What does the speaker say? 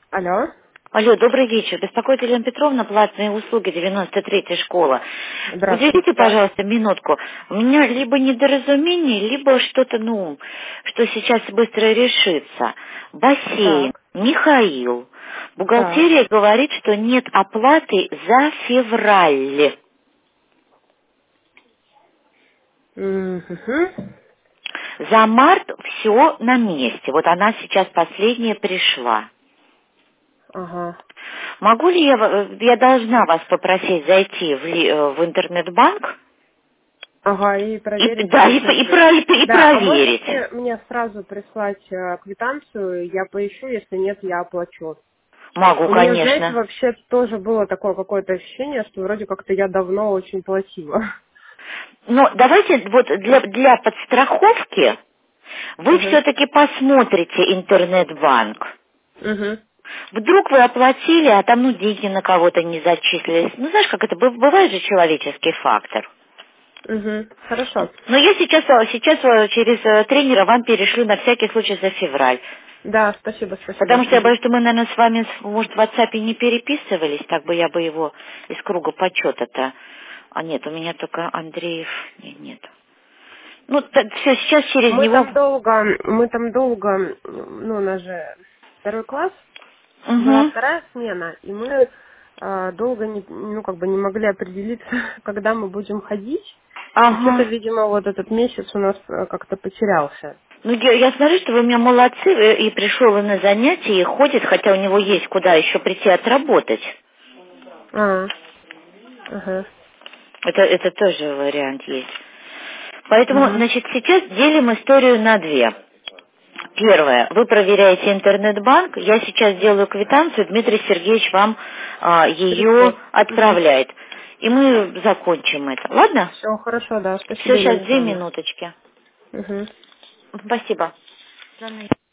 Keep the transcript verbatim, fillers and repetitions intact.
Алло. Алло, добрый вечер. Беспокоит Елена Петровна, платные услуги, девяносто третья школа. Здравствуйте, Уделите, да. пожалуйста, минутку. У меня либо недоразумение, либо что-то, ну, что сейчас быстро решится. Бассейн. Так, Михаил. так. Бухгалтерия говорит, что нет оплаты за февраль. Мгм. За март все на месте. Вот она сейчас последняя пришла. Ага. Могу ли я, в- я должна вас попросить зайти в, ли- э, в интернет-банк Ага, и и, проверить, да, и, есть и ли. про- и про- и Да, а проверить. можете мне сразу прислать э, квитанцию, я поищу, если нет, я оплачу. Могу, У меня, знаете, конечно. вообще тоже было такое какое-то ощущение, что вроде как-то я давно очень платила. Но давайте вот для, для подстраховки вы Угу. все-таки посмотрите интернет-банк. Угу. Вдруг вы оплатили, а там ну деньги на кого-то не зачислились. Ну знаешь, как это быв- бывает же человеческий фактор. Угу. Хорошо. Но я сейчас, э, сейчас э, через э, тренера вам перешлю на всякий случай за февраль. Да, спасибо, спасибо. Потому что я Угу. боюсь, что мы, наверное, с вами, может, в WhatsApp не переписывались, так бы я бы его из круга почета-то. А нет, у меня только Андреев, нет, нет. Ну, все, сейчас через Мы него. там долго, мы там долго, ну, у нас же второй класс, была Угу. вторая смена, и мы э, долго не, ну, как бы не могли определиться, когда мы будем ходить. И что-то, Ага. видимо, вот этот месяц у нас э, как-то потерялся. Ну, я, я смотрю, что вы у меня молодцы, э, и пришел и на занятия, и ходит, хотя у него есть куда еще прийти отработать. А, ага. Это, это тоже вариант есть. Поэтому, Угу. значит, сейчас делим историю на две. Первое. Вы проверяете интернет-банк. Я сейчас делаю квитанцию. Дмитрий Сергеевич вам а, ее Пришлет. Угу. отправляет. И мы закончим это. Ладно? Все, хорошо, да. Все, Спасибо, сейчас Елена две Петровна. минуточки. Угу. Спасибо.